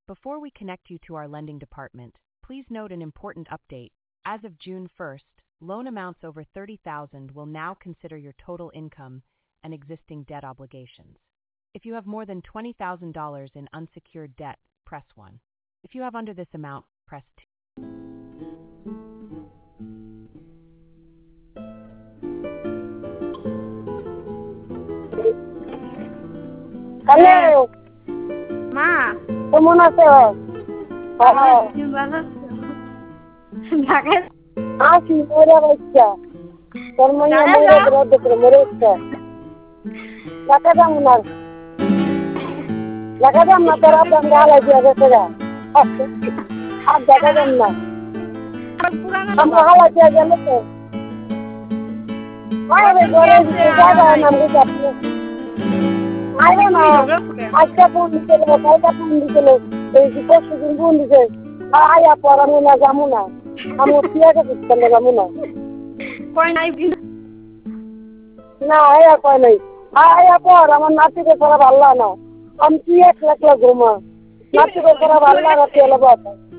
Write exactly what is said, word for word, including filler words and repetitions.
Before we connect you to our lending department, please note an important update. As of June first, loan amounts over thirty thousand dollars will now consider your total income and existing debt obligations. If you have more than twenty thousand dollars in unsecured debt, press one. If you have under this amount, press two. Hello মা কেমন আছো? ভালো আছো? ঢাকায় আসি মরে বাচ্চা তোর মাইয়া মরে বড় করে মরে ইচ্ছা টাকা দাম না টাকা দাম না তোর দাম গালা দিয়ে গেছে গা আর টাকা দাম না আমরা হালা দিয়ে গেলে তো আরে ঘরে জায়গা নাম দিতে আপনি আরে না আজকে ফোন দিতে কালকে ফোন দিতে এই পরশু দিন ফোন দিতে আয়া পড়ানো না যাবো না আমি পিয়াকে দিতে যাবো না কই নাই না আয়া কয় নাই আয়া পর আমার নাতিকে ছাড়া ভালো না আমি কি এক লাখ ঘুমা নাতিকে ছাড়া ভালো না তেলে বাতা